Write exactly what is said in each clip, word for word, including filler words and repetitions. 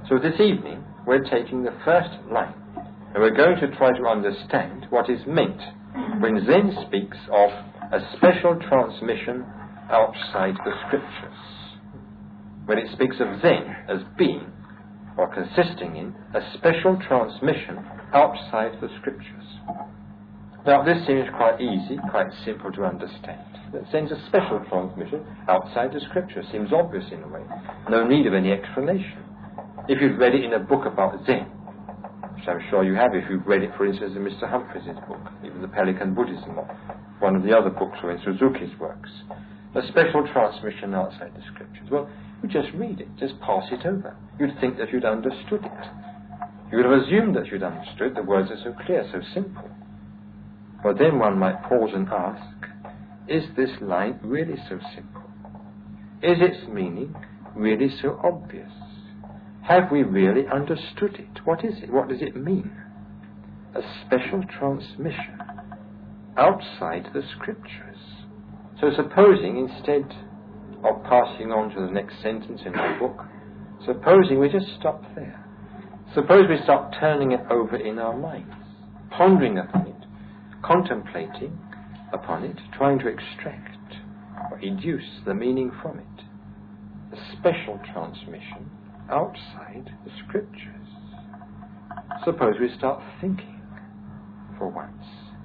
So this evening we're taking the first line and we're going to try to understand what is meant when Zen speaks of a special transmission outside the scriptures. When it speaks of Zen as being or consisting in a special transmission outside the scriptures. Now this seems quite easy, quite simple to understand. That Zen's a special transmission outside the scriptures. Seems obvious in a way. No need of any explanation. If you'd read it in a book about Zen, which I'm sure you have if you've read it, for instance, in Mister Humphreys' book, even the Pelican Buddhism, or one of the other books, or in Suzuki's works, a special transmission outside the scriptures. Well, you just read it, just pass it over. You'd think that you'd understood it. You would have assumed that you'd understood. The words are so clear, so simple. But then one might pause and ask, is this line really so simple? Is its meaning really so obvious? Have we really understood it? What is it? What does it mean? A special transmission outside the scriptures. So supposing instead of passing on to the next sentence in the book, supposing we just stop there. Suppose we start turning it over in our minds, pondering upon it, contemplating upon it, trying to extract or educe the meaning from it. A special transmission outside the scriptures. Suppose we start thinking for once.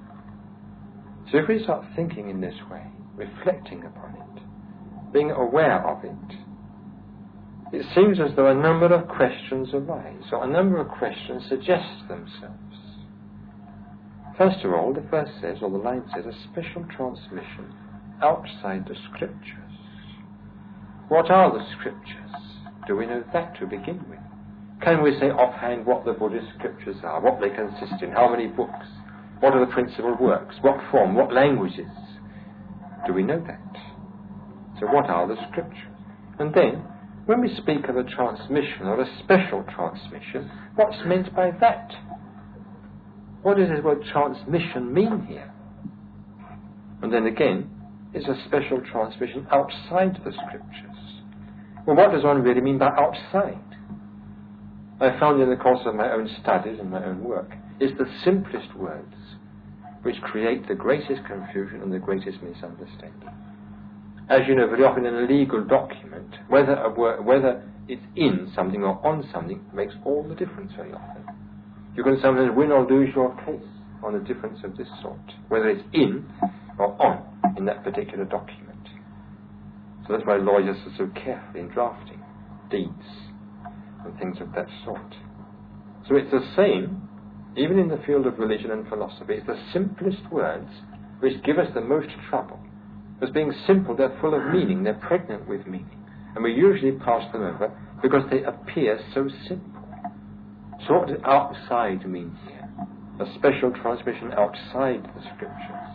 So if we start thinking in this way, reflecting upon it, being aware of it, it seems as though a number of questions arise, or a number of questions suggest themselves. First of all, the verse says, or the line says, a special transmission outside the scriptures. What are the scriptures? Do we know that to begin with? Can we say offhand what the Buddhist scriptures are, what they consist in, how many books, what are the principal works, what form, what languages? Do we know that? So what are the scriptures? And then, when we speak of a transmission or a special transmission, what's meant by that? What does the word transmission mean here? And then again, it's a special transmission outside the scriptures. Well, what does one really mean by outside? I found in the course of my own studies and my own work, it's the simplest words which create the greatest confusion and the greatest misunderstanding. As you know, very often in a legal document, whether a word, whether it's in something or on something makes all the difference very often. You can sometimes win or lose your case on a difference of this sort, whether it's in or on in that particular document. So that's why lawyers are so careful in drafting deeds and things of that sort. So it's the same, even in the field of religion and philosophy. It's the simplest words which give us the most trouble. As being simple, they're full of meaning, they're pregnant with meaning. And we usually pass them over because they appear so simple. So what does outside mean here? A special transmission outside the scriptures.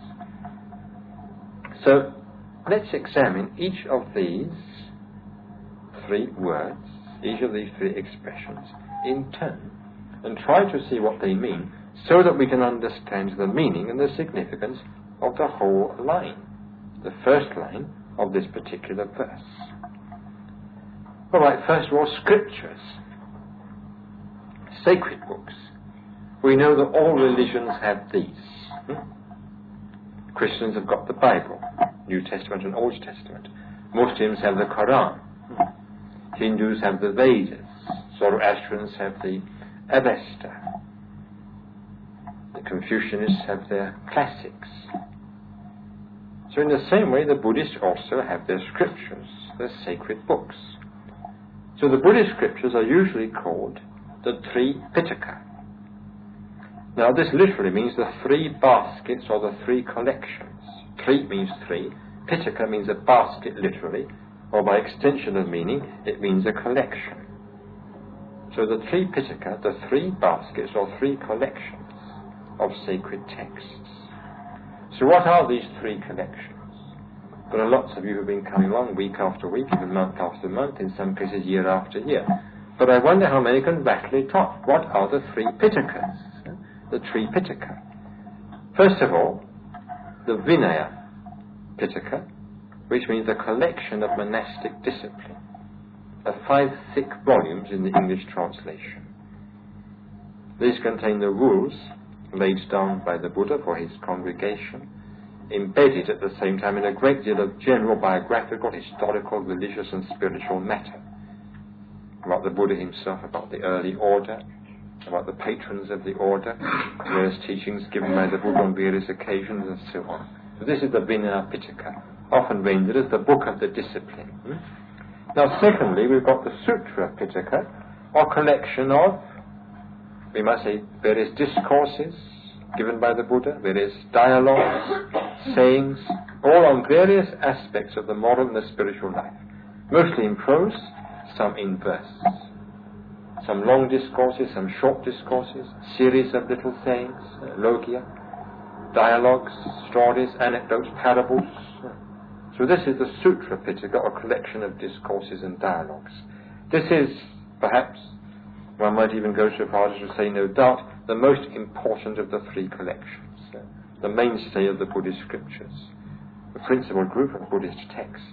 So let's examine each of these three words, each of these three expressions in turn, and try to see what they mean so that we can understand the meaning and the significance of the whole line, the first line of this particular verse. All right, first of all, scriptures, sacred books. We know that all religions have these. Hmm? Christians have got the Bible, New Testament and Old Testament. Muslims have the Quran. Hindus have the Vedas. Zoroastrians have the Avesta. The Confucianists have their classics. So in the same way, the Buddhists also have their scriptures, their sacred books. So the Buddhist scriptures are usually called the Tri Pitaka. Now this literally means the three baskets or the three collections. Tri means three, Pitaka means a basket literally, or by extension of meaning, it means a collection. So the Tri Pitaka, the three baskets or three collections of sacred texts. So what are these three collections? There are lots of you who have been coming along week after week, even month after month, in some cases year after year. But I wonder how many can rattle it off. What are the three Pitakas? The Tri Pitaka. First of all, the Vinaya Pitaka, which means a collection of monastic discipline. are five thick volumes in the English translation. These contain the rules laid down by the Buddha for his congregation, embedded at the same time in a great deal of general biographical, historical, religious and spiritual matter, about the Buddha himself, about the early order, about the patrons of the order, various teachings given by the Buddha on various occasions, and so on. So this is the Vinaya Pitaka, often rendered as the book of the discipline. Hmm? Now, secondly, we've got the Sutra Pitaka, or collection of, we might say, various discourses given by the Buddha, various dialogues, sayings, all on various aspects of the moral and the spiritual life, mostly in prose, some in verse. Some long discourses, some short discourses, series of little sayings, uh, logia, dialogues, stories, anecdotes, parables. So this is the Sutra Pitaka, or collection of discourses and dialogues. This is, perhaps, one might even go so far as to say, no doubt, the most important of the three collections, uh, the mainstay of the Buddhist scriptures, the principal group of Buddhist texts,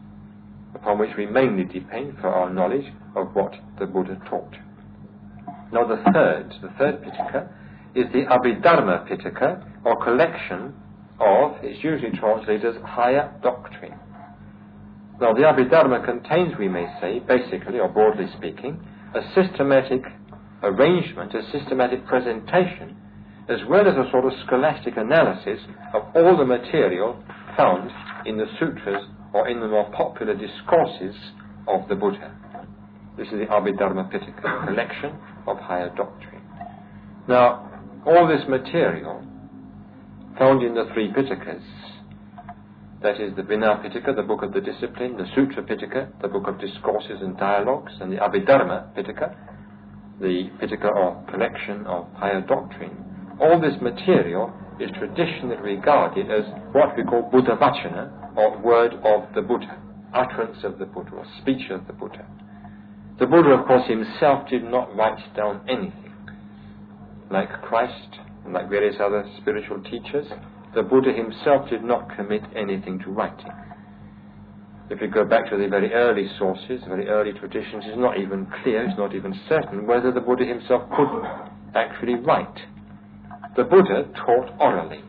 upon which we mainly depend for our knowledge of what the Buddha taught. Now the third, the third Pitaka, is the Abhidharma Pitaka, or collection of, it's usually translated as higher doctrine. Now the Abhidharma contains, we may say, basically, or broadly speaking, a systematic arrangement, a systematic presentation, as well as a sort of scholastic analysis of all the material found in the sutras or in the more popular discourses of the Buddha. This is the Abhidharma Pitaka, collection of higher doctrine. Now, all this material found in the three Pitakas, that is the Vinaya Pitaka, the book of the discipline, the Sutra Pitaka, the book of discourses and dialogues, and the Abhidharma Pitaka, the Pitaka or collection of higher doctrine, all this material is traditionally regarded as what we call Buddha Vachana, or word of the Buddha, utterance of the Buddha, or speech of the Buddha. The Buddha, of course, himself did not write down anything. Like Christ, and like various other spiritual teachers, the Buddha himself did not commit anything to writing. If you go back to the very early sources, very early traditions, it's not even clear, it's not even certain whether the Buddha himself could actually write. The Buddha taught orally.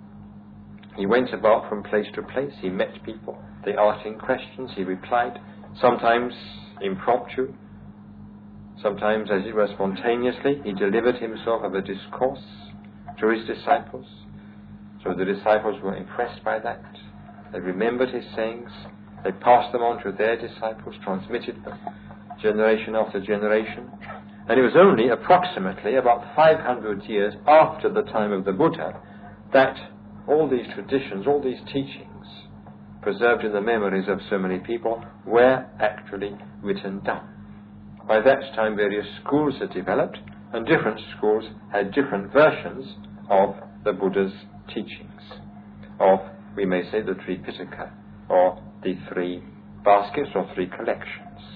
He went about from place to place, he met people, they asked him questions, he replied, sometimes impromptu, sometimes, as it were, spontaneously. He delivered himself of a discourse to his disciples. So the disciples were impressed by that. They remembered his sayings. They passed them on to their disciples, transmitted them, generation after generation. And it was only approximately about five hundred years after the time of the Buddha that all these traditions, all these teachings, preserved in the memories of so many people, were actually written down. By that time, various schools had developed, and different schools had different versions of the Buddha's teachings, of, we may say, the three Pitaka, or the three baskets or three collections.